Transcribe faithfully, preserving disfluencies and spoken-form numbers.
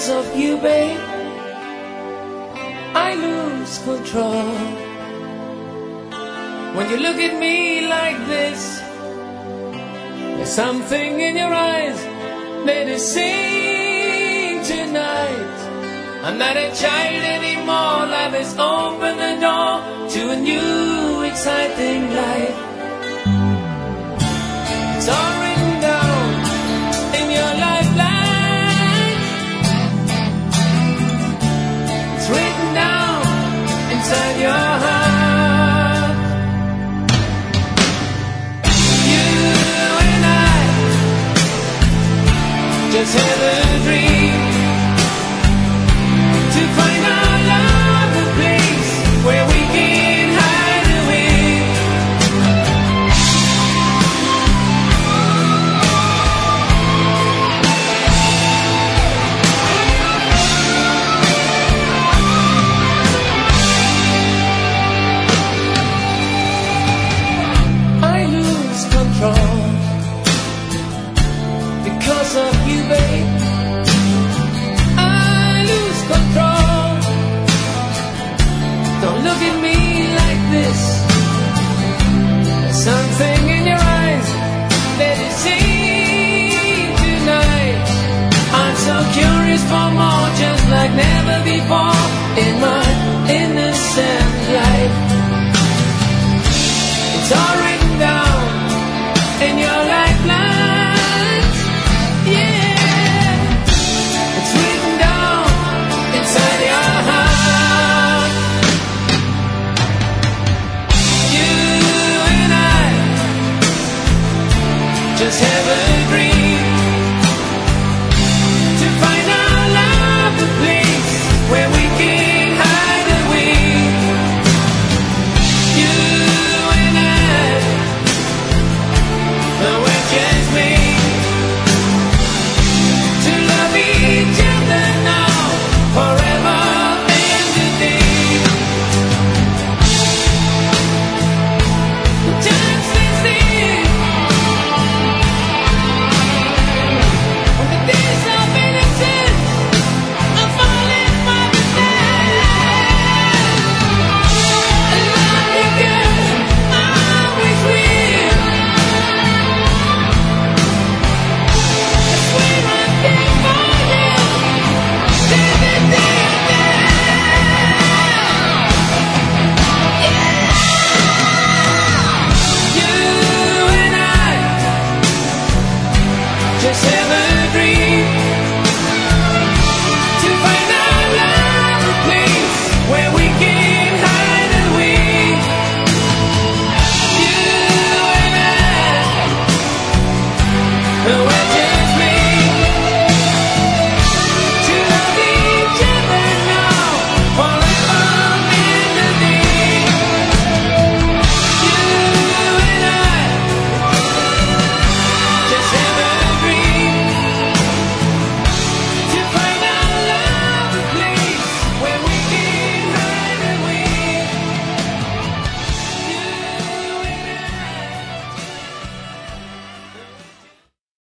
Because of you, babe, I lose control. When you look at me like this, there's something in your eyes that is saying tonight, I'm not a child anymore. Life has opened the door to a new exciting life. It's all written down in your lifeline. It's written down inside your heart. You and I just have a dream to find our love a place where we can hide away. I lose control because of you, babe. Don't look at me like this. There's something in your eyes that is saying tonight, I'm so curious for more, just like never before in my innocent life. It's all written down in your lifelines. Yeah, it's written down inside your heart. Just have a dream